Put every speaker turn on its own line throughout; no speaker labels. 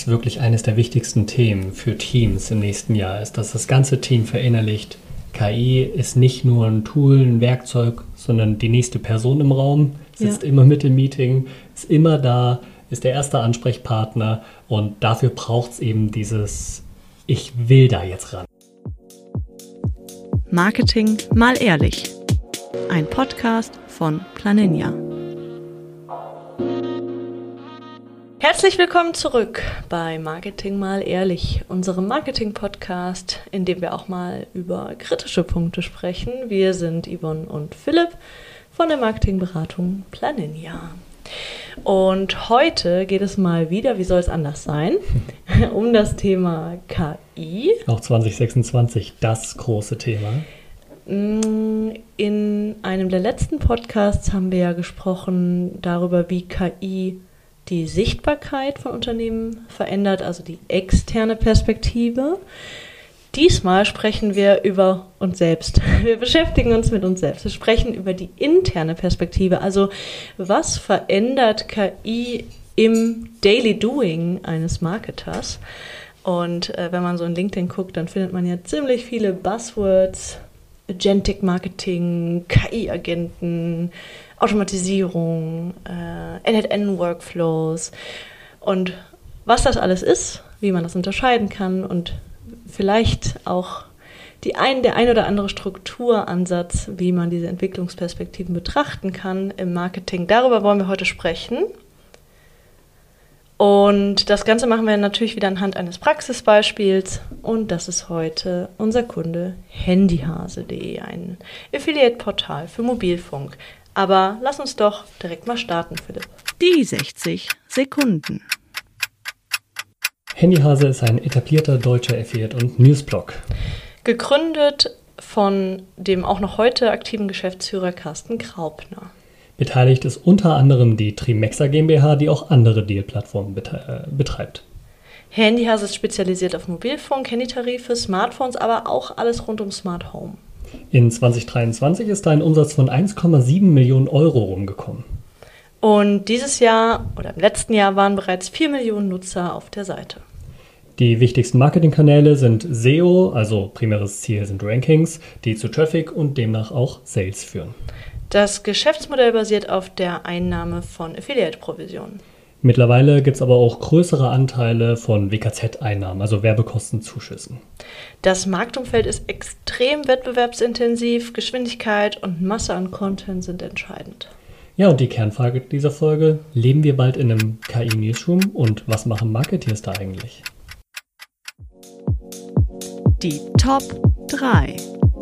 Wirklich eines der wichtigsten Themen für Teams im nächsten Jahr ist, dass das ganze Team verinnerlicht, KI ist nicht nur ein Tool, ein Werkzeug, sondern die nächste Person im Raum, sitzt immer mit im Meeting, ist immer da, ist der erste Ansprechpartner und dafür braucht es eben dieses Ich will da jetzt ran.
Marketing mal ehrlich. Ein Podcast von Planinia. Herzlich willkommen zurück bei Marketing mal ehrlich, unserem Marketing-Podcast, in dem wir auch mal über kritische Punkte sprechen. Wir sind Yvonne und Philipp von der Marketingberatung Planinia. Und heute geht es mal wieder, wie soll es anders sein, um das Thema KI.
Auch 2026 das große Thema.
In einem der letzten Podcasts haben wir ja gesprochen darüber, wie KI die Sichtbarkeit von Unternehmen verändert, also die externe Perspektive. Diesmal sprechen wir über uns selbst. Wir beschäftigen uns mit uns selbst. Wir sprechen über die interne Perspektive. Also was verändert KI im Daily Doing eines Marketers? Und wenn man so in LinkedIn guckt, dann findet man ja ziemlich viele Buzzwords. Agentic Marketing, KI-Agenten, Automatisierung, End-to-End-Workflows und was das alles ist, wie man das unterscheiden kann und vielleicht auch der ein oder andere Strukturansatz, wie man diese Entwicklungsperspektiven betrachten kann im Marketing. Darüber wollen wir heute sprechen. Und das Ganze machen wir natürlich wieder anhand eines Praxisbeispiels. Und das ist heute unser Kunde handyhase.de, ein Affiliate-Portal für Mobilfunk. Aber lass uns doch direkt mal starten, Philipp. Die 60 Sekunden.
Handyhase ist ein etablierter deutscher Affiliate- und Newsblog.
Gegründet von dem auch noch heute aktiven Geschäftsführer Carsten Graupner.
Beteiligt ist unter anderem die Trimexa GmbH, die auch andere Deal-Plattformen betreibt.
Handyhase ist spezialisiert auf Mobilfunk, Handytarife, Smartphones, aber auch alles rund um Smart Home.
In 2023 ist da ein Umsatz von 1,7 Millionen Euro rumgekommen.
Und dieses Jahr oder im letzten Jahr waren bereits 4 Millionen Nutzer auf der Seite.
Die wichtigsten Marketingkanäle sind SEO, also primäres Ziel sind Rankings, die zu Traffic und demnach auch Sales führen.
Das Geschäftsmodell basiert auf der Einnahme von Affiliate-Provisionen.
Mittlerweile gibt es aber auch größere Anteile von WKZ-Einnahmen, also Werbekostenzuschüssen.
Das Marktumfeld ist extrem wettbewerbsintensiv, Geschwindigkeit und Masse an Content sind entscheidend.
Ja, und die Kernfrage dieser Folge, leben wir bald in einem KI-Newsroom und was machen Marketeers da eigentlich?
Die Top 3.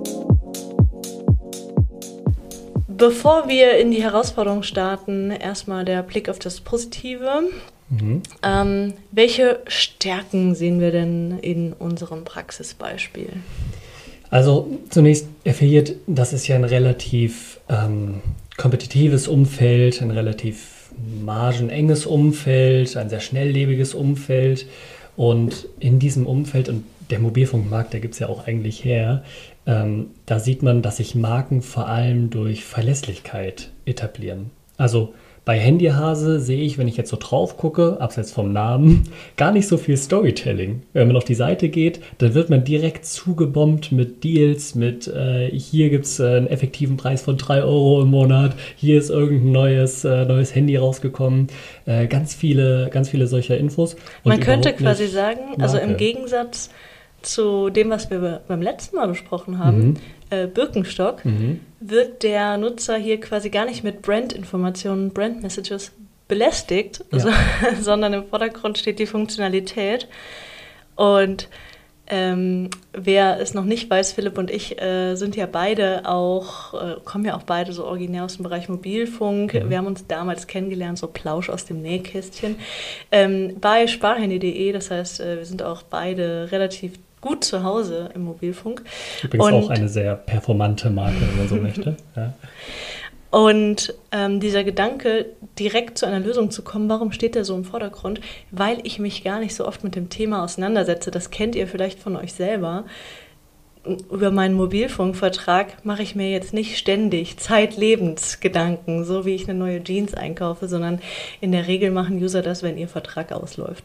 Bevor wir in die Herausforderung starten, erstmal der Blick auf das Positive. Welche Stärken sehen wir denn in unserem Praxisbeispiel?
Also zunächst Affiliate, das ist ja ein relativ kompetitives Umfeld, ein relativ margenenges Umfeld, ein sehr schnelllebiges Umfeld. Und in diesem Umfeld, und der Mobilfunkmarkt, der gibt es ja auch eigentlich her, da sieht man, dass sich Marken vor allem durch Verlässlichkeit etablieren. Also bei Handyhase sehe ich, wenn ich jetzt so drauf gucke, abseits vom Namen, gar nicht so viel Storytelling. Wenn man auf die Seite geht, dann wird man direkt zugebombt mit Deals, mit hier gibt es einen effektiven Preis von 3 Euro im Monat, hier ist irgendein neues Handy rausgekommen, ganz viele solcher Infos. Und
man könnte quasi sagen, also im Gegensatz zu dem, was wir beim letzten Mal besprochen haben, Birkenstock, wird der Nutzer hier quasi gar nicht mit Brandinformationen, Brand-Messages belästigt, sondern im Vordergrund steht die Funktionalität. Und wer es noch nicht weiß, Philipp und ich sind ja beide kommen ja auch beide so originär aus dem Bereich Mobilfunk. Wir haben uns damals kennengelernt, so Plausch aus dem Nähkästchen, bei sparhandy.de. Das heißt, wir sind auch beide relativ gut zu Hause im Mobilfunk.
Übrigens auch eine sehr performante Marke, wenn man so möchte. Ja.
Und dieser Gedanke, direkt zu einer Lösung zu kommen, warum steht der so im Vordergrund? Weil ich mich gar nicht so oft mit dem Thema auseinandersetze. Das kennt ihr vielleicht von euch selber. Über meinen Mobilfunkvertrag mache ich mir jetzt nicht ständig Zeitlebensgedanken, so wie ich eine neue Jeans einkaufe, sondern in der Regel machen User das, wenn ihr Vertrag ausläuft.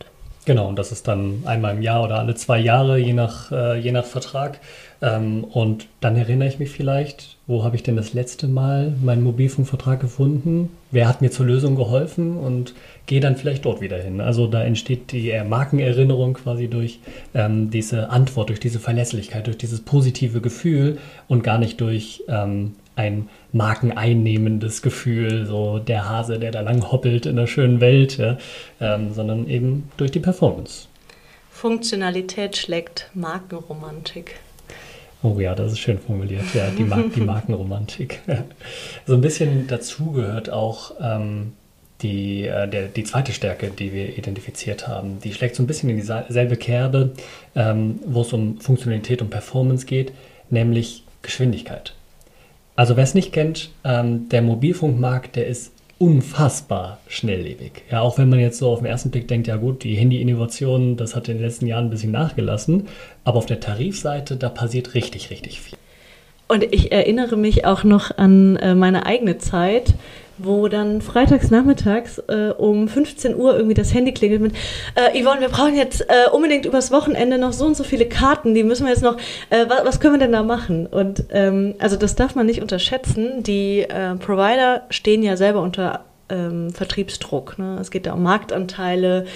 Genau, und das ist dann einmal im Jahr oder alle 2 Jahre, je nach Vertrag. Und dann erinnere ich mich vielleicht, wo habe ich denn das letzte Mal meinen Mobilfunkvertrag gefunden? Wer hat mir zur Lösung geholfen? Und gehe dann vielleicht dort wieder hin. Also da entsteht die Markenerinnerung quasi durch diese Antwort, durch diese Verlässlichkeit, durch dieses positive Gefühl und gar nicht durch ein markeneinnehmendes Gefühl, so der Hase, der da lang hoppelt in der schönen Welt, ja, sondern eben durch die Performance.
Funktionalität schlägt Markenromantik.
Oh ja, das ist schön formuliert, ja, die Markenromantik. So ein bisschen dazu gehört auch die zweite Stärke, die wir identifiziert haben. Die schlägt so ein bisschen in dieselbe Kerbe, wo es um Funktionalität und Performance geht, nämlich Geschwindigkeit. Also wer es nicht kennt, der Mobilfunkmarkt, der ist unfassbar schnelllebig. Ja, auch wenn man jetzt so auf den ersten Blick denkt, ja gut, die Handy-Innovation, das hat in den letzten Jahren ein bisschen nachgelassen, aber auf der Tarifseite, da passiert richtig, richtig viel.
Und ich erinnere mich auch noch an meine eigene Zeit, wo dann freitags nachmittags um 15 Uhr irgendwie das Handy klingelt mit Yvonne, wir brauchen jetzt unbedingt übers Wochenende noch so und so viele Karten, die müssen wir jetzt noch, was können wir denn da machen? Und also das darf man nicht unterschätzen, die Provider stehen ja selber unter Vertriebsdruck. Ne? Es geht da um Marktanteile,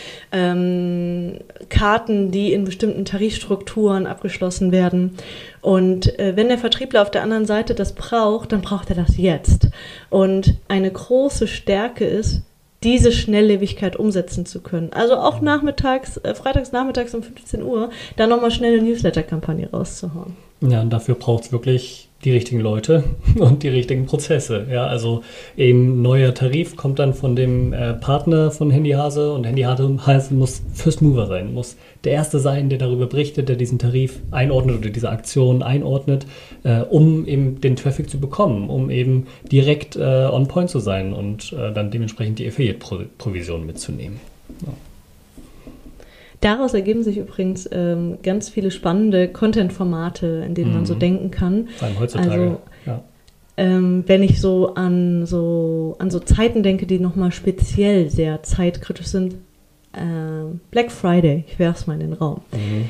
Karten, die in bestimmten Tarifstrukturen abgeschlossen werden. Und wenn der Vertriebler auf der anderen Seite das braucht, dann braucht er das jetzt. Und eine große Stärke ist, diese Schnelllebigkeit umsetzen zu können. Also auch freitags nachmittags um 15 Uhr, da nochmal schnell eine Newsletter-Kampagne rauszuhauen.
Ja, und dafür braucht es wirklich die richtigen Leute und die richtigen Prozesse. Ja, also eben neuer Tarif kommt dann von dem Partner von Handyhase und Handyhase muss First Mover sein, muss der Erste sein, der darüber berichtet, der diesen Tarif einordnet oder diese Aktion einordnet, um eben den Traffic zu bekommen, um eben direkt on point zu sein und dann dementsprechend die Affiliate-Provision mitzunehmen. Ja.
Daraus ergeben sich übrigens ganz viele spannende Content-Formate, in denen man so denken kann.
Vor allem heutzutage,
also,
ja.
Wenn ich so an Zeiten denke, die nochmal speziell sehr zeitkritisch sind, Black Friday, ich werfe es mal in den Raum.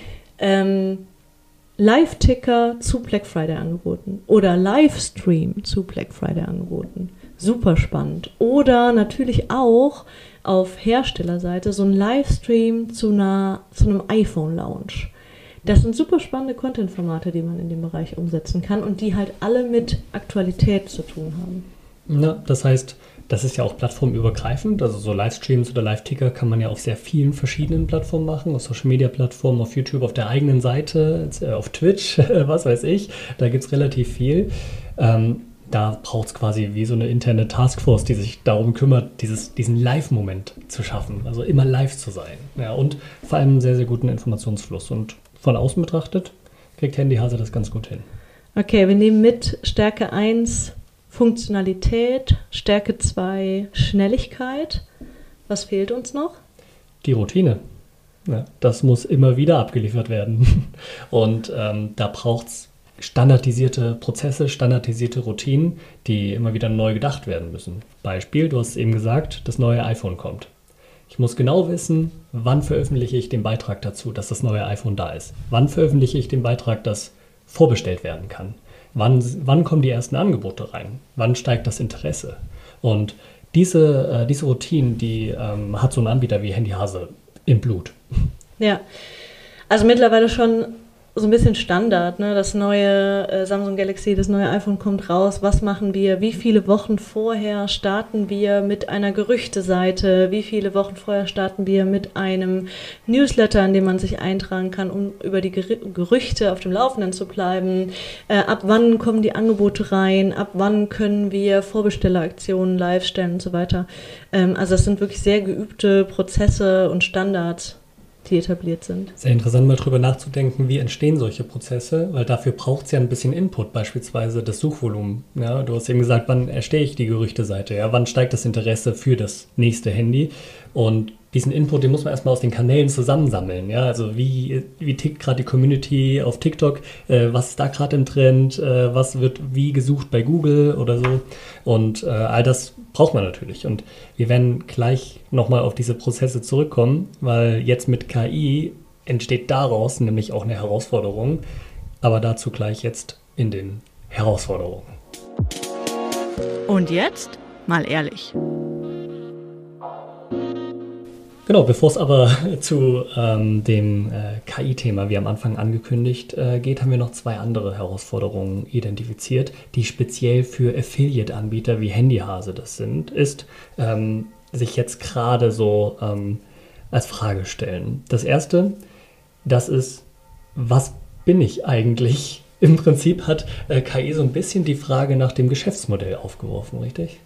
Live-Ticker zu Black Friday angeboten oder Livestream zu Black Friday angeboten. Super spannend. Oder natürlich auch auf Herstellerseite so ein Livestream zu einem iPhone-Launch. Das sind super spannende Content-Formate, die man in dem Bereich umsetzen kann und die halt alle mit Aktualität zu tun haben.
Ja, das heißt, das ist ja auch plattformübergreifend. Also so Livestreams oder Live-Ticker kann man ja auf sehr vielen verschiedenen Plattformen machen, auf Social-Media-Plattformen, auf YouTube, auf der eigenen Seite, auf Twitch, was weiß ich. Da gibt es relativ viel. Da braucht es quasi wie so eine interne Taskforce, die sich darum kümmert, diesen Live-Moment zu schaffen, also immer live zu sein. Ja, und vor allem einen sehr, sehr guten Informationsfluss. Und von außen betrachtet kriegt Handyhase das ganz gut hin.
Okay, wir nehmen mit Stärke 1 Funktionalität, Stärke 2 Schnelligkeit. Was fehlt uns noch?
Die Routine. Ja, das muss immer wieder abgeliefert werden. Und da braucht es standardisierte Prozesse, standardisierte Routinen, die immer wieder neu gedacht werden müssen. Beispiel, du hast es eben gesagt, das neue iPhone kommt. Ich muss genau wissen, wann veröffentliche ich den Beitrag dazu, dass das neue iPhone da ist. Wann veröffentliche ich den Beitrag, dass vorbestellt werden kann. Wann kommen die ersten Angebote rein? Wann steigt das Interesse? Und diese Routinen, die hat so ein Anbieter wie Handyhase im Blut.
Ja, also mittlerweile schon so ein bisschen Standard, ne? Das neue Samsung Galaxy, das neue iPhone kommt raus. Was machen wir? Wie viele Wochen vorher starten wir mit einer Gerüchteseite? Wie viele Wochen vorher starten wir mit einem Newsletter, in dem man sich eintragen kann, um über die Gerüchte auf dem Laufenden zu bleiben? Ab wann kommen die Angebote rein? Ab wann können wir Vorbestelleraktionen live stellen und so weiter? Also das sind wirklich sehr geübte Prozesse und Standards, die etabliert sind.
Sehr interessant, mal drüber nachzudenken, wie entstehen solche Prozesse, weil dafür braucht es ja ein bisschen Input, beispielsweise das Suchvolumen. Ja, du hast eben gesagt, wann erstehe ich die Gerüchteseite, ja, wann steigt das Interesse für das nächste Handy? Und diesen Input, den muss man erstmal aus den Kanälen zusammensammeln. Ja? Also wie tickt gerade die Community auf TikTok, was ist da gerade im Trend, was wird wie gesucht bei Google oder so. Und all das braucht man natürlich. Und wir werden gleich nochmal auf diese Prozesse zurückkommen, weil jetzt mit KI entsteht daraus nämlich auch eine Herausforderung. Aber dazu gleich jetzt in den Herausforderungen.
Und jetzt mal ehrlich.
Genau, bevor es aber zu dem KI-Thema, wie am Anfang angekündigt, geht, haben wir noch 2 andere Herausforderungen identifiziert, die speziell für Affiliate-Anbieter wie Handyhase das sich jetzt gerade so als Frage stellen. Das erste, das ist, was bin ich eigentlich? Im Prinzip hat KI so ein bisschen die Frage nach dem Geschäftsmodell aufgeworfen, richtig?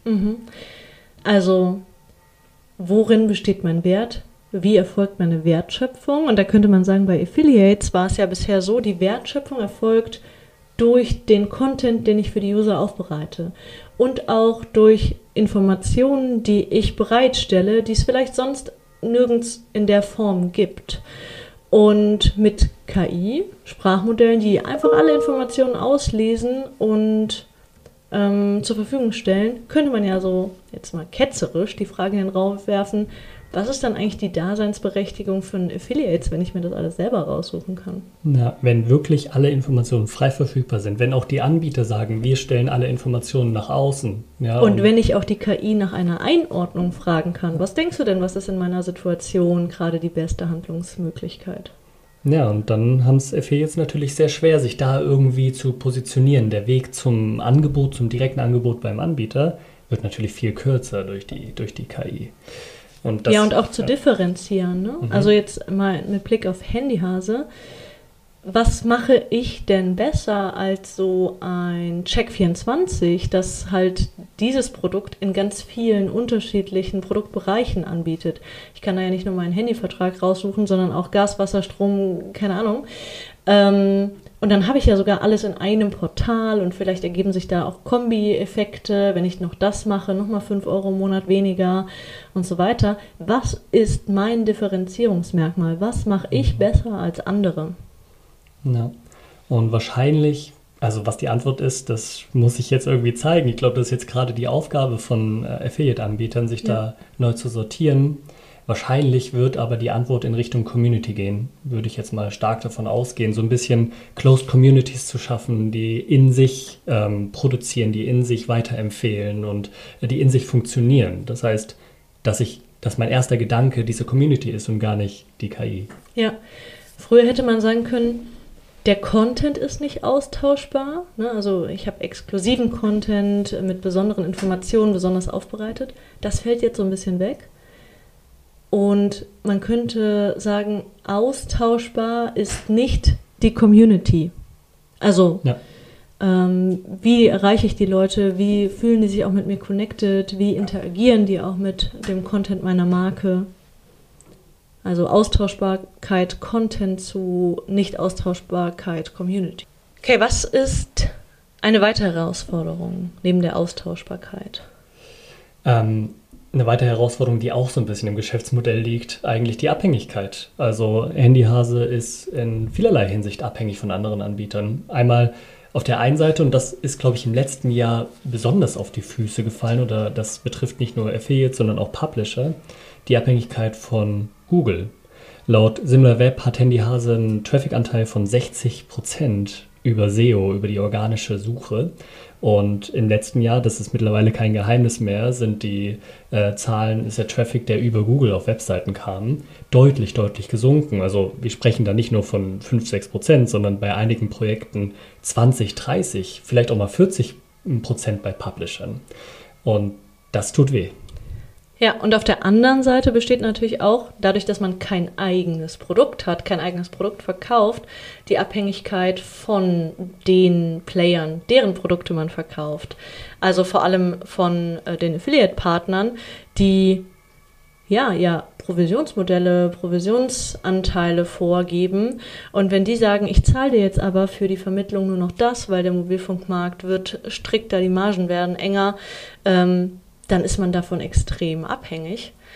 Also, worin besteht mein Wert? Wie erfolgt meine Wertschöpfung? Und da könnte man sagen, bei Affiliates war es ja bisher so, die Wertschöpfung erfolgt durch den Content, den ich für die User aufbereite. Und auch durch Informationen, die ich bereitstelle, die es vielleicht sonst nirgends in der Form gibt. Und mit KI, Sprachmodellen, die einfach alle Informationen auslesen und zur Verfügung stellen, könnte man ja so jetzt mal ketzerisch die Frage in den Raum werfen, was ist dann eigentlich die Daseinsberechtigung von Affiliates, wenn ich mir das alles selber raussuchen kann?
Ja, wenn wirklich alle Informationen frei verfügbar sind, wenn auch die Anbieter sagen, wir stellen alle Informationen nach außen. Ja,
und wenn ich auch die KI nach einer Einordnung fragen kann, was denkst du denn, was ist in meiner Situation gerade die beste Handlungsmöglichkeit?
Ja, und dann haben es Affiliates natürlich sehr schwer, sich da irgendwie zu positionieren. Der Weg zum Angebot, zum direkten Angebot beim Anbieter wird natürlich viel kürzer durch die KI. Und das,
und auch zu differenzieren. Ne? Also jetzt mal mit Blick auf Handyhase. Was mache ich denn besser als so ein Check24, das halt dieses Produkt in ganz vielen unterschiedlichen Produktbereichen anbietet? Ich kann da ja nicht nur meinen Handyvertrag raussuchen, sondern auch Gas, Wasser, Strom, keine Ahnung. Und dann habe ich ja sogar alles in einem Portal und vielleicht ergeben sich da auch Kombi-Effekte, wenn ich noch das mache, nochmal 5 € im Monat weniger und so weiter. Was ist mein Differenzierungsmerkmal? Was mache ich besser als andere?
Ja, und wahrscheinlich, also was die Antwort ist, das muss ich jetzt irgendwie zeigen. Ich glaube, das ist jetzt gerade die Aufgabe von Affiliate-Anbietern, sich da neu zu sortieren. Wahrscheinlich wird aber die Antwort in Richtung Community gehen, würde ich jetzt mal stark davon ausgehen, so ein bisschen Closed Communities zu schaffen, die in sich produzieren, die in sich weiterempfehlen und die in sich funktionieren. Das heißt, dass mein erster Gedanke diese Community ist und gar nicht die KI.
Ja, früher hätte man sagen können, der Content ist nicht austauschbar. Ne? Also ich habe exklusiven Content mit besonderen Informationen, besonders aufbereitet. Das fällt jetzt so ein bisschen weg. Und man könnte sagen, austauschbar ist nicht die Community. Also wie erreiche ich die Leute, wie fühlen die sich auch mit mir connected, wie interagieren die auch mit dem Content meiner Marke. Also Austauschbarkeit Content zu Nicht-Austauschbarkeit Community. Okay, was ist eine weitere Herausforderung neben der Austauschbarkeit?
Eine weitere Herausforderung, die auch so ein bisschen im Geschäftsmodell liegt, eigentlich die Abhängigkeit. Also Handyhase ist in vielerlei Hinsicht abhängig von anderen Anbietern. Einmal auf der einen Seite, und das ist, glaube ich, im letzten Jahr besonders auf die Füße gefallen, oder das betrifft nicht nur Affiliates, sondern auch Publisher, die Abhängigkeit von Google. Laut SimilarWeb hat Handyhase einen Traffic-Anteil von 60% über SEO, über die organische Suche. Und im letzten Jahr, das ist mittlerweile kein Geheimnis mehr, sind die Zahlen, ist der Traffic, der über Google auf Webseiten kam, deutlich, deutlich gesunken. Also wir sprechen da nicht nur von 5-6%, sondern bei einigen Projekten 20, 30, vielleicht auch mal 40% bei Publishern. Und das tut weh.
Ja, und auf der anderen Seite besteht natürlich auch, dadurch, dass man kein eigenes Produkt hat, kein eigenes Produkt verkauft, die Abhängigkeit von den Playern, deren Produkte man verkauft. Also vor allem von den Affiliate-Partnern, die ja Provisionsmodelle, Provisionsanteile vorgeben. Und wenn die sagen, ich zahle dir jetzt aber für die Vermittlung nur noch das, weil der Mobilfunkmarkt wird strikter, die Margen werden enger, dann ist man davon extrem abhängig.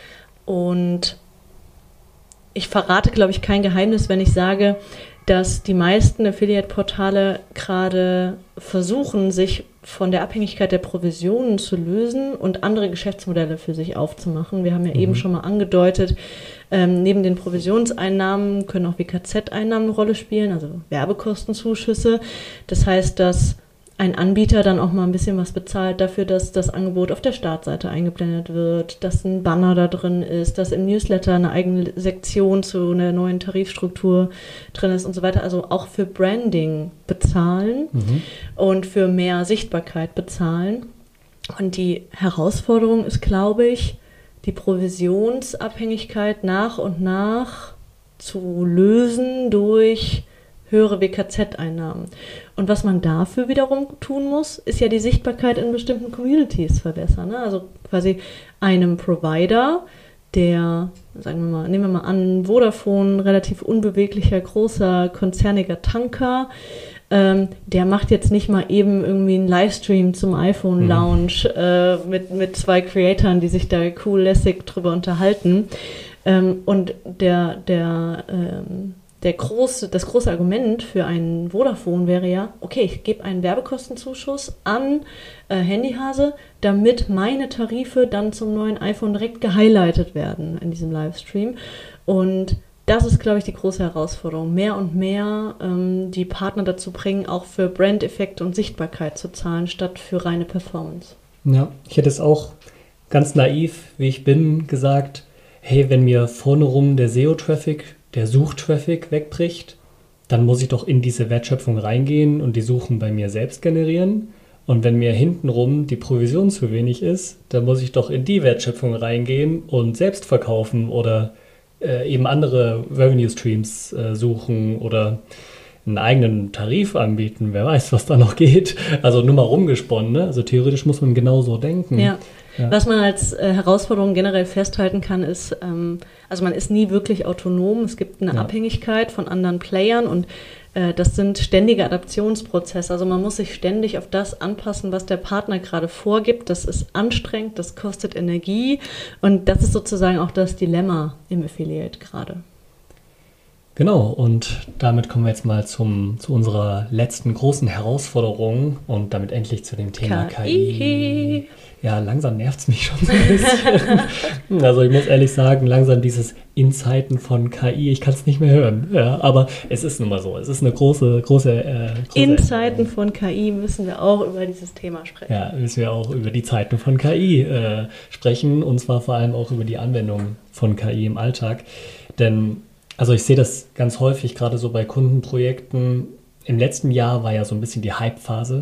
Und ich verrate, glaube ich, kein Geheimnis, wenn ich sage, dass die meisten Affiliate-Portale gerade versuchen, sich von der Abhängigkeit der Provisionen zu lösen und andere Geschäftsmodelle für sich aufzumachen. Wir haben ja eben schon mal angedeutet, neben den Provisionseinnahmen können auch WKZ-Einnahmen eine Rolle spielen, also Werbekostenzuschüsse. Das heißt, dass ein Anbieter dann auch mal ein bisschen was bezahlt dafür, dass das Angebot auf der Startseite eingeblendet wird, dass ein Banner da drin ist, dass im Newsletter eine eigene Sektion zu einer neuen Tarifstruktur drin ist und so weiter. Also auch für Branding bezahlen und für mehr Sichtbarkeit bezahlen. Und die Herausforderung ist, glaube ich, die Provisionsabhängigkeit nach und nach zu lösen durch höhere WKZ-Einnahmen. Und was man dafür wiederum tun muss, ist ja die Sichtbarkeit in bestimmten Communities verbessern. Ne? Also quasi einem Provider, der, sagen wir mal, nehmen wir mal an, Vodafone, relativ unbeweglicher, großer, konzerniger der macht jetzt nicht mal eben irgendwie einen Livestream zum iPhone-Launch mit 2 Creatoren, die sich da cool lässig drüber unterhalten. Und das große Argument für einen Vodafone wäre ja, okay, ich gebe einen Werbekostenzuschuss an Handyhase, damit meine Tarife dann zum neuen iPhone direkt gehighlightet werden in diesem Livestream. Und das ist, glaube ich, die große Herausforderung, mehr und mehr die Partner dazu bringen, auch für Brandeffekte und Sichtbarkeit zu zahlen, statt für reine Performance.
Ja, ich hätte es auch ganz naiv, wie ich bin, gesagt, hey, wenn mir vorne rum der SEO-Traffic, der Suchtraffic wegbricht, dann muss ich doch in diese Wertschöpfung reingehen und die Suchen bei mir selbst generieren. Und wenn mir hintenrum die Provision zu wenig ist, dann muss ich doch in die Wertschöpfung reingehen und selbst verkaufen oder eben andere Revenue Streams suchen oder einen eigenen Tarif anbieten. Wer weiß, was da noch geht. Also nur mal rumgesponnen. Ne? Also theoretisch muss man genauso denken.
Ja. Was man als Herausforderung generell festhalten kann, ist, also man ist nie wirklich autonom. Es gibt eine Abhängigkeit von anderen Playern und das sind ständige Adaptionsprozesse. Also man muss sich ständig auf das anpassen, was der Partner gerade vorgibt. Das ist anstrengend, das kostet Energie und das ist sozusagen auch das Dilemma im Affiliate gerade.
Genau, und damit kommen wir jetzt mal zu unserer letzten großen Herausforderung und damit endlich zu dem Thema KI. Ja, langsam nervt es mich schon so ein bisschen. Also ich muss ehrlich sagen, langsam dieses in Zeiten von KI, ich kann es nicht mehr hören. Ja, aber es ist nun mal so, es ist eine große
in Zeiten von KI müssen wir auch über dieses Thema sprechen.
Ja, müssen wir auch über die Zeiten von KI sprechen und zwar vor allem auch über die Anwendung von KI im Alltag. Denn also ich sehe das ganz häufig, gerade so bei Kundenprojekten. Im letzten Jahr war ja so ein bisschen die Hype-Phase.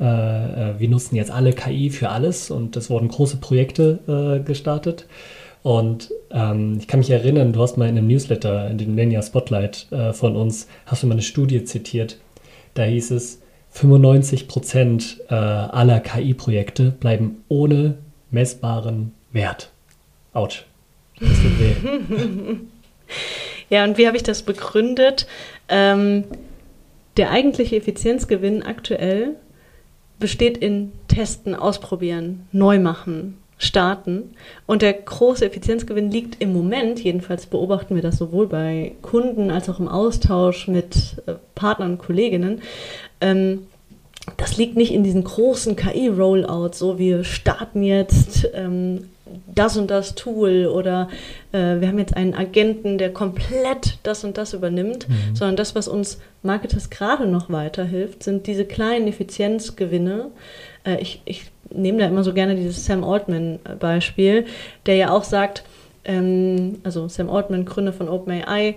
Wir nutzen jetzt alle KI für alles und es wurden große Projekte gestartet. Und ich kann mich erinnern, du hast mal in einem Newsletter, in dem Lenya Spotlight von uns, hast du mal eine Studie zitiert. Da hieß es, 95% aller KI-Projekte bleiben ohne messbaren Wert. Autsch. Das tut weh.
Ja, und wie habe ich das begründet? Der eigentliche Effizienzgewinn aktuell besteht in Testen, Ausprobieren, neu machen, starten. Und der große Effizienzgewinn liegt im Moment, jedenfalls beobachten wir das sowohl bei Kunden als auch im Austausch mit Partnern und Kolleginnen, das liegt nicht in diesen großen KI-Rollouts, so wir starten jetzt das und das Tool oder wir haben jetzt einen Agenten, der komplett das und das übernimmt, sondern das, was uns Marketers gerade noch weiterhilft, sind diese kleinen Effizienzgewinne. Ich nehme da immer so gerne dieses Sam Altman-Beispiel, der ja auch sagt, also Sam Altman, Gründer von OpenAI,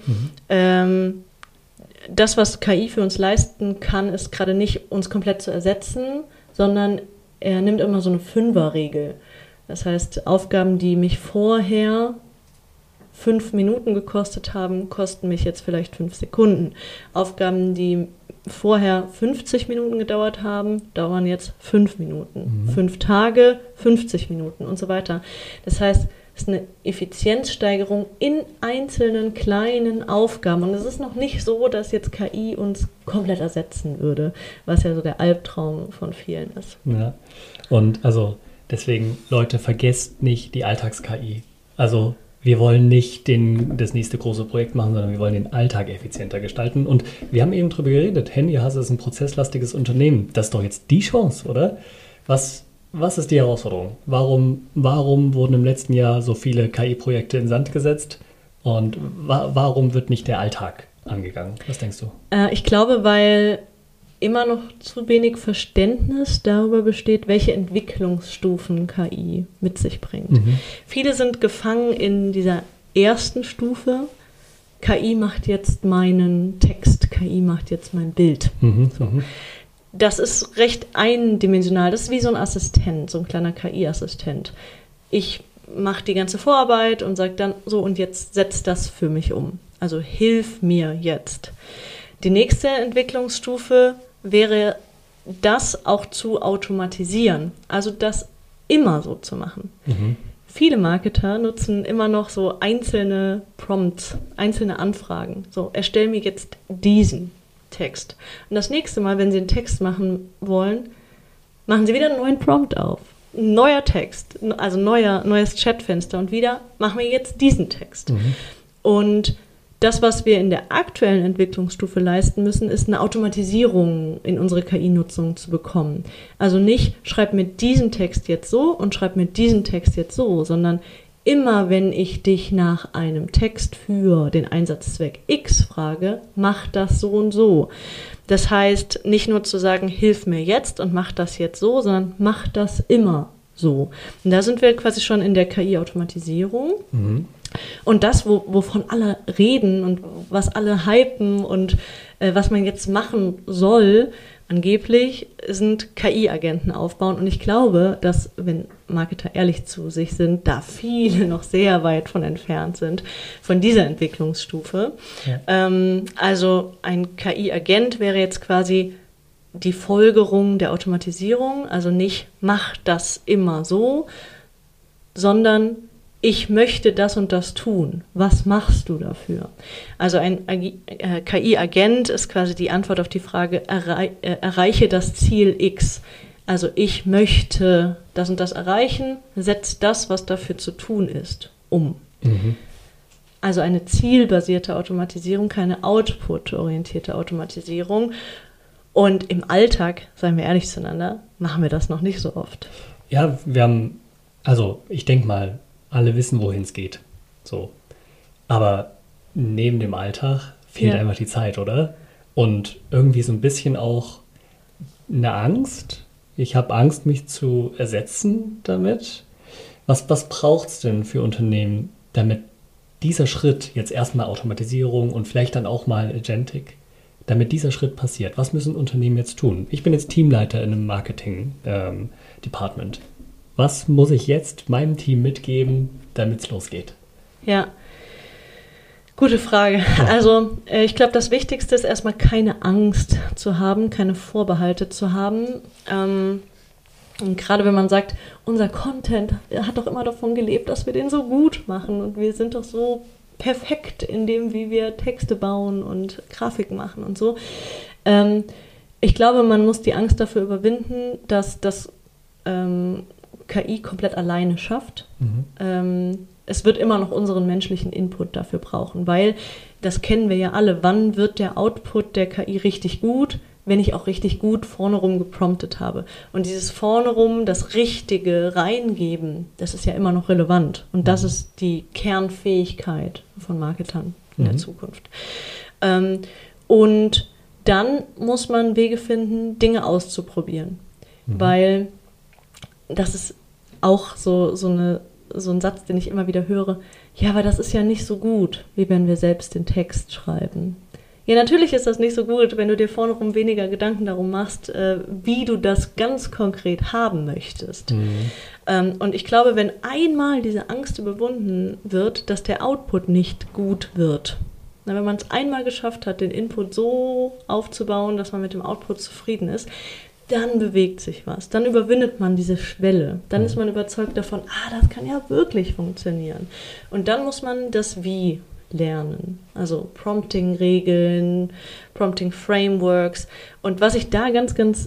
das, was KI für uns leisten kann, ist gerade nicht, uns komplett zu ersetzen, sondern er nimmt immer so eine 5er-Regel. Das heißt, Aufgaben, die mich vorher 5 Minuten gekostet haben, kosten mich jetzt vielleicht 5 Sekunden. Aufgaben, die vorher 50 Minuten gedauert haben, dauern jetzt 5 Minuten. 5 Tage, 50 Minuten und so weiter. Das heißt, es ist eine Effizienzsteigerung in einzelnen kleinen Aufgaben. Und es ist noch nicht so, dass jetzt KI uns komplett ersetzen würde, was ja so der Albtraum von vielen ist.
Ja, und also deswegen, Leute, vergesst nicht die Alltags-KI. Also wir wollen nicht das nächste große Projekt machen, sondern wir wollen den Alltag effizienter gestalten. Und wir haben eben drüber geredet, Handyhase ist ein prozesslastiges Unternehmen. Das ist doch jetzt die Chance, oder? Was ist die Herausforderung? Warum wurden im letzten Jahr so viele KI-Projekte in Sand gesetzt? Und warum wird nicht der Alltag angegangen? Was denkst du?
Ich glaube, weil immer noch zu wenig Verständnis darüber besteht, welche Entwicklungsstufen KI mit sich bringt. Viele sind gefangen in dieser ersten Stufe. KI macht jetzt meinen Text, KI macht jetzt mein Bild. So. Das ist recht eindimensional. Das ist wie so ein Assistent, so ein kleiner KI-Assistent. Ich mache die ganze Vorarbeit und sage dann so, und jetzt setz das für mich um. Also hilf mir jetzt. Die nächste Entwicklungsstufe wäre, das auch zu automatisieren. Also das immer so zu machen. Viele Marketer nutzen immer noch so einzelne Prompts, einzelne Anfragen. So, erstell mir jetzt diesen Text. Und das nächste Mal, wenn Sie einen Text machen wollen, machen Sie wieder einen neuen Prompt auf. Ein neuer Text, also neues Chatfenster und wieder machen wir jetzt diesen Text. Und das, was wir in der aktuellen Entwicklungsstufe leisten müssen, ist eine Automatisierung in unsere KI-Nutzung zu bekommen. Also nicht, schreib mir diesen Text jetzt so und schreib mir diesen Text jetzt so, sondern immer wenn ich dich nach einem Text für den Einsatzzweck X frage, mach das so und so. Das heißt, nicht nur zu sagen, hilf mir jetzt und mach das jetzt so, sondern mach das immer so. Und da sind wir quasi schon in der KI-Automatisierung. Und das, wovon alle reden und was alle hypen und was man jetzt machen soll, angeblich sind KI-Agenten aufbauen. Und ich glaube, dass, wenn Marketer ehrlich zu sich sind, da viele noch sehr weit von entfernt sind, von dieser Entwicklungsstufe. Ja. Also ein KI-Agent wäre jetzt quasi die Folgerung der Automatisierung. Also nicht, mach das immer so, sondern ich möchte das und das tun. Was machst du dafür? Also ein KI-Agent ist quasi die Antwort auf die Frage, erreiche das Ziel X. Also ich möchte das und das erreichen, setz das, was dafür zu tun ist, um. Also eine zielbasierte Automatisierung, keine output-orientierte Automatisierung. Und im Alltag, seien wir ehrlich zueinander, machen wir das noch nicht so oft.
Ja, ich denke mal, alle wissen, wohin es geht. So. Aber neben dem Alltag fehlt einfach die Zeit, oder? Und irgendwie so ein bisschen auch eine Angst. Ich habe Angst, mich zu ersetzen damit. Was braucht es denn für Unternehmen, damit dieser Schritt, jetzt erstmal Automatisierung und vielleicht dann auch mal Agentic, damit dieser Schritt passiert? Was müssen Unternehmen jetzt tun? Ich bin jetzt Teamleiter in einem Marketing-Department. Was muss ich jetzt meinem Team mitgeben, damit es losgeht?
Ja, gute Frage. Ja. Also ich glaube, das Wichtigste ist erstmal keine Angst zu haben, keine Vorbehalte zu haben. Und gerade wenn man sagt, unser Content hat doch immer davon gelebt, dass wir den so gut machen und wir sind doch so perfekt in dem, wie wir Texte bauen und Grafiken machen und so. Ich glaube, man muss die Angst dafür überwinden, dass das KI komplett alleine schafft. Es wird immer noch unseren menschlichen Input dafür brauchen, weil, das kennen wir ja alle, wann wird der Output der KI richtig gut, wenn ich auch richtig gut vorne rum gepromptet habe. Und dieses vorne rum, das Richtige reingeben, das ist ja immer noch relevant. Und das ist die Kernfähigkeit von Marketern in der Zukunft. Und dann muss man Wege finden, Dinge auszuprobieren. Weil das ist auch so ein Satz, den ich immer wieder höre. Ja, aber das ist ja nicht so gut, wie wenn wir selbst den Text schreiben. Ja, natürlich ist das nicht so gut, wenn du dir vorne rum weniger Gedanken darum machst, wie du das ganz konkret haben möchtest. Und ich glaube, wenn einmal diese Angst überwunden wird, dass der Output nicht gut wird, wenn man es einmal geschafft hat, den Input so aufzubauen, dass man mit dem Output zufrieden ist, dann bewegt sich was. Dann überwindet man diese Schwelle. Dann ist man überzeugt davon, das kann ja wirklich funktionieren. Und dann muss man das Wie lernen. Also Prompting-Regeln, Prompting-Frameworks. Und was ich da ganz, ganz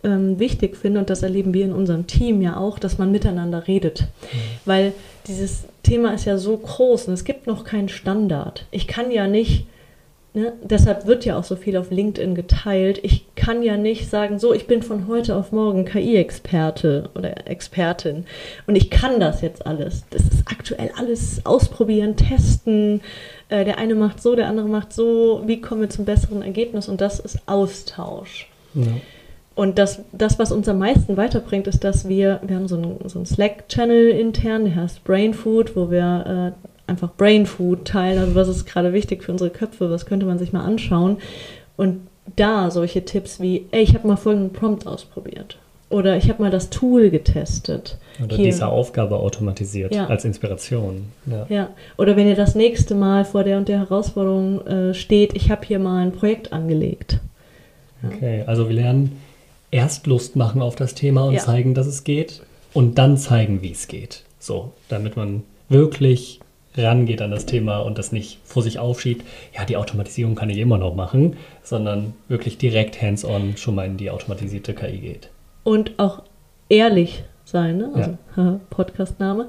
wichtig finde, und das erleben wir in unserem Team ja auch, dass man miteinander redet. Weil dieses Thema ist ja so groß und es gibt noch keinen Standard. Ich kann ja nicht, ne, deshalb wird ja auch so viel auf LinkedIn geteilt, ich kann ja nicht sagen, so, ich bin von heute auf morgen KI-Experte oder Expertin und ich kann das jetzt alles. Das ist aktuell alles ausprobieren, testen, der eine macht so, der andere macht so, wie kommen wir zum besseren Ergebnis, und das ist Austausch. Ja. Und das, was uns am meisten weiterbringt, ist, dass wir haben so einen Slack-Channel intern, der heißt Brain Food, wo wir einfach Brain Food teilen, also was ist gerade wichtig für unsere Köpfe, was könnte man sich mal anschauen. Und da solche Tipps wie, ich habe mal folgenden Prompt ausprobiert. Oder ich habe mal das Tool getestet.
Oder diese Aufgabe automatisiert als Inspiration.
Ja. Oder wenn ihr das nächste Mal vor der und der Herausforderung steht, ich habe hier mal ein Projekt angelegt.
Ja. Okay, also wir lernen erst Lust machen auf das Thema und zeigen, dass es geht, und dann zeigen, wie es geht. So, damit man wirklich rangeht an das Thema und das nicht vor sich aufschiebt, ja, die Automatisierung kann ich immer noch machen, sondern wirklich direkt hands-on schon mal in die automatisierte KI geht.
Und auch ehrlich sein, ne? Also Podcast-Name.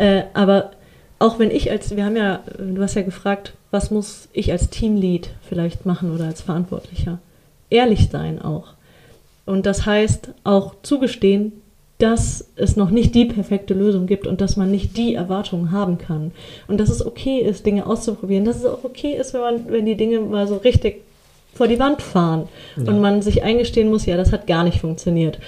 Aber auch wenn du hast ja gefragt, was muss ich als Teamlead vielleicht machen oder als Verantwortlicher? Ehrlich sein auch. Und das heißt auch zugestehen, dass es noch nicht die perfekte Lösung gibt und dass man nicht die Erwartungen haben kann. Und dass es okay ist, Dinge auszuprobieren. Dass es auch okay ist, wenn die Dinge mal so richtig vor die Wand fahren und man sich eingestehen muss, ja, das hat gar nicht funktioniert.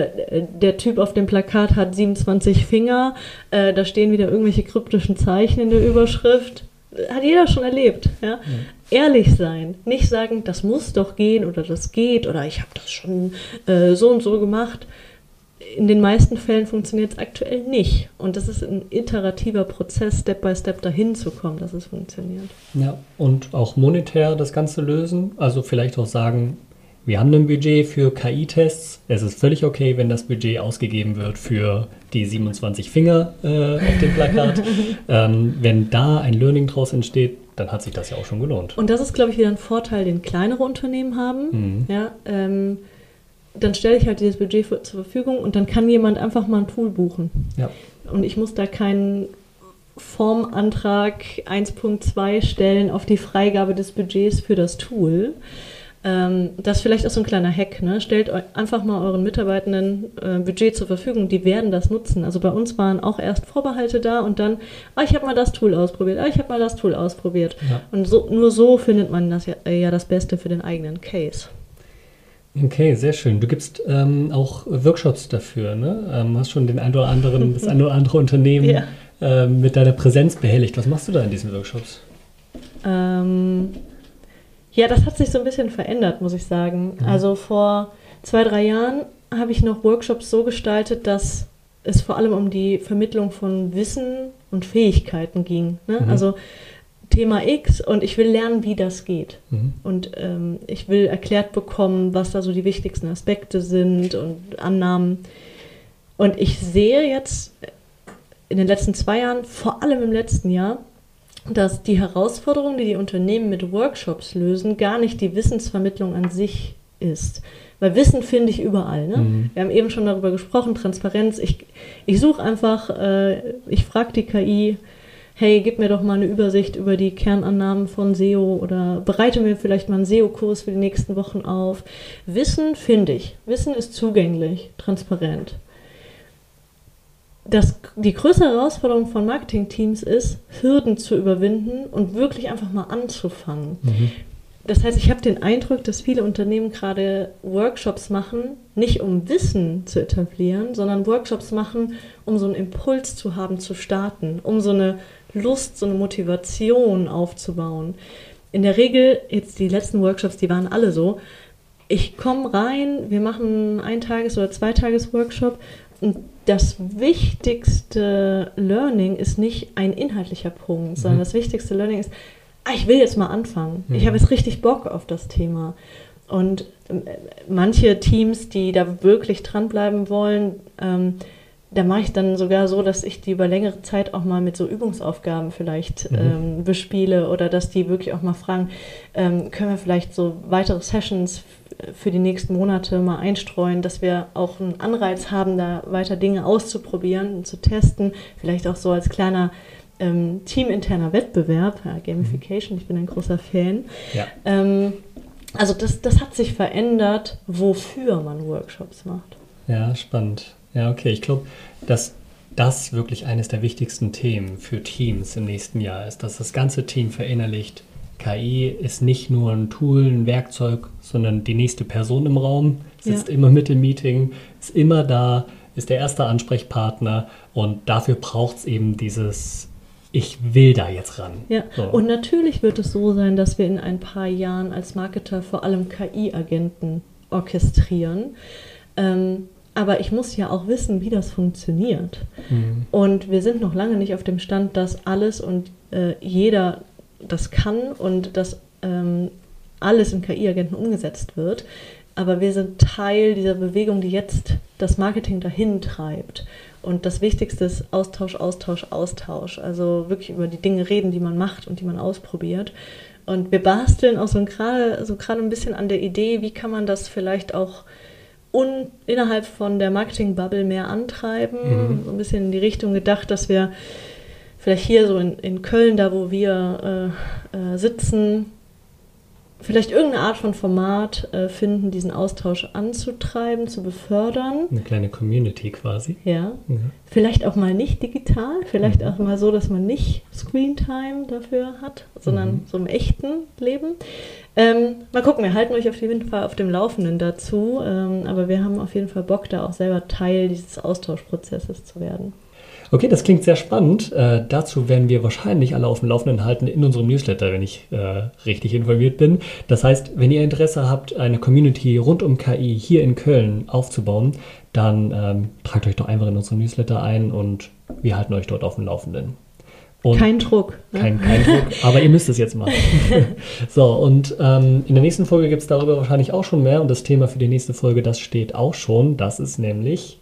Der Typ auf dem Plakat hat 27 Finger, da stehen wieder irgendwelche kryptischen Zeichen in der Überschrift. Hat jeder schon erlebt. Ja? Ehrlich sein, nicht sagen, das muss doch gehen oder das geht oder ich habe das schon so und so gemacht. In den meisten Fällen funktioniert es aktuell nicht. Und das ist ein iterativer Prozess, Step by Step dahin zu kommen, dass es funktioniert.
Ja, und auch monetär das Ganze lösen. Also vielleicht auch sagen, wir haben ein Budget für KI-Tests. Es ist völlig okay, wenn das Budget ausgegeben wird für die 27 Finger auf dem Plakat. Wenn da ein Learning draus entsteht, dann hat sich das ja auch schon gelohnt.
Und das ist, glaube ich, wieder ein Vorteil, den kleinere Unternehmen haben. Ja, dann stelle ich halt dieses Budget zur Verfügung und dann kann jemand einfach mal ein Tool buchen. Ja. Und ich muss da keinen Formantrag 1.2 stellen auf die Freigabe des Budgets für das Tool. Das ist vielleicht auch so ein kleiner Hack. Ne? Stellt einfach mal euren Mitarbeitenden Budget zur Verfügung, die werden das nutzen. Also bei uns waren auch erst Vorbehalte da und dann, ich habe mal das Tool ausprobiert, ich habe mal das Tool ausprobiert. Ja. Und nur so findet man das das Beste für den eigenen Case.
Okay, sehr schön. Du gibst auch Workshops dafür, ne? Hast schon das ein oder andere Unternehmen mit deiner Präsenz behelligt. Was machst du da in diesen Workshops?
Das hat sich so ein bisschen verändert, muss ich sagen. Also vor 2-3 Jahren habe ich noch Workshops so gestaltet, dass es vor allem um die Vermittlung von Wissen und Fähigkeiten ging. Ne? Also Thema X und ich will lernen, wie das geht. Und ich will erklärt bekommen, was da so die wichtigsten Aspekte sind und Annahmen. Und ich sehe jetzt in den letzten 2 Jahren, vor allem im letzten Jahr, dass die Herausforderung, die Unternehmen mit Workshops lösen, gar nicht die Wissensvermittlung an sich ist. Weil Wissen finde ich überall. Ne? Wir haben eben schon darüber gesprochen, Transparenz. Ich suche einfach, ich frage die KI, hey, gib mir doch mal eine Übersicht über die Kernannahmen von SEO oder bereite mir vielleicht mal einen SEO-Kurs für die nächsten Wochen auf. Wissen finde ich. Wissen ist zugänglich, transparent. Die größte Herausforderung von Marketingteams ist, Hürden zu überwinden und wirklich einfach mal anzufangen. Das heißt, ich habe den Eindruck, dass viele Unternehmen gerade Workshops machen, nicht um Wissen zu etablieren, sondern Workshops machen, um so einen Impuls zu haben, zu starten, um so eine Lust, so eine Motivation aufzubauen. In der Regel, jetzt die letzten Workshops, die waren alle so, ich komme rein, wir machen 1-Tages- oder 2-Tages-Workshop und das wichtigste Learning ist nicht ein inhaltlicher Punkt, sondern das wichtigste Learning ist, ich will jetzt mal anfangen. Ich habe jetzt richtig Bock auf das Thema. Und manche Teams, die da wirklich dranbleiben wollen, da mache ich dann sogar so, dass ich die über längere Zeit auch mal mit so Übungsaufgaben vielleicht bespiele oder dass die wirklich auch mal fragen, können wir vielleicht so weitere Sessions für die nächsten Monate mal einstreuen, dass wir auch einen Anreiz haben, da weiter Dinge auszuprobieren und zu testen. Vielleicht auch so als kleiner teaminterner Wettbewerb, Gamification, ich bin ein großer Fan.
Ja.
Also das hat sich verändert, wofür man Workshops macht.
Ja, spannend. Ja, okay. Ich glaube, dass das wirklich eines der wichtigsten Themen für Teams im nächsten Jahr ist, dass das ganze Team verinnerlicht, KI ist nicht nur ein Tool, ein Werkzeug, sondern die nächste Person im Raum, sitzt immer mit im Meeting, ist immer da, ist der erste Ansprechpartner und dafür braucht es eben dieses ich will da jetzt ran.
Ja, so. Und natürlich wird es so sein, dass wir in ein paar Jahren als Marketer vor allem KI-Agenten orchestrieren. Aber ich muss ja auch wissen, wie das funktioniert. Mhm. Und wir sind noch lange nicht auf dem Stand, dass alles und jeder das kann und dass alles in KI-Agenten umgesetzt wird. Aber wir sind Teil dieser Bewegung, die jetzt das Marketing dahin treibt. Und das Wichtigste ist Austausch, Austausch, Austausch. Also wirklich über die Dinge reden, die man macht und die man ausprobiert. Und wir basteln auch gerade ein bisschen an der Idee, wie kann man das vielleicht auch innerhalb von der Marketing-Bubble mehr antreiben. Mhm. So ein bisschen in die Richtung gedacht, dass wir vielleicht hier so in Köln, da wo wir sitzen, vielleicht irgendeine Art von Format finden, diesen Austausch anzutreiben, zu befördern.
Eine kleine Community quasi.
Ja. Vielleicht auch mal nicht digital, vielleicht auch mal so, dass man nicht Screentime dafür hat, sondern so im echten Leben. Mal gucken, wir halten euch auf jeden Fall auf dem Laufenden dazu, aber wir haben auf jeden Fall Bock, da auch selber Teil dieses Austauschprozesses zu werden.
Okay, das klingt sehr spannend. Dazu werden wir wahrscheinlich alle auf dem Laufenden halten in unserem Newsletter, wenn ich richtig informiert bin. Das heißt, wenn ihr Interesse habt, eine Community rund um KI hier in Köln aufzubauen, dann tragt euch doch einfach in unseren Newsletter ein und wir halten euch dort auf dem Laufenden. Und
kein Druck. Ne?
Kein Druck, aber ihr müsst es jetzt machen. So, und in der nächsten Folge gibt es darüber wahrscheinlich auch schon mehr und das Thema für die nächste Folge, das steht auch schon. Das ist nämlich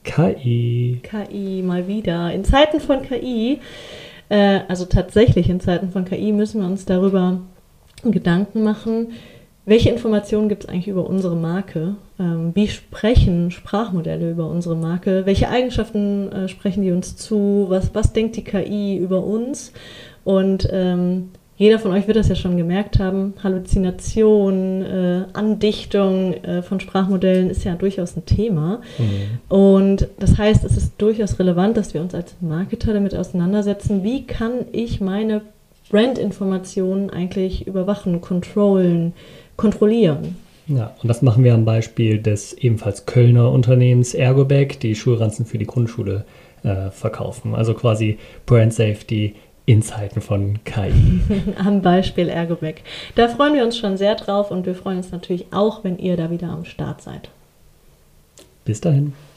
KI.
KI mal wieder. In Zeiten von KI, also tatsächlich in Zeiten von KI, müssen wir uns darüber Gedanken machen, welche Informationen gibt es eigentlich über unsere Marke? Wie sprechen Sprachmodelle über unsere Marke? Welche Eigenschaften sprechen die uns zu? Was denkt die KI über uns? Und jeder von euch wird das ja schon gemerkt haben, Halluzination, Andichtung von Sprachmodellen ist ja durchaus ein Thema. Mhm. Und das heißt, es ist durchaus relevant, dass wir uns als Marketer damit auseinandersetzen, wie kann ich meine Brandinformationen eigentlich überwachen, kontrollieren.
Ja, und das machen wir am Beispiel des ebenfalls Kölner Unternehmens Ergobag, die Schulranzen für die Grundschule verkaufen. Also quasi Brand Safety in Zeiten von KI.
Am Beispiel Ergobag. Da freuen wir uns schon sehr drauf und wir freuen uns natürlich auch, wenn ihr da wieder am Start seid.
Bis dahin.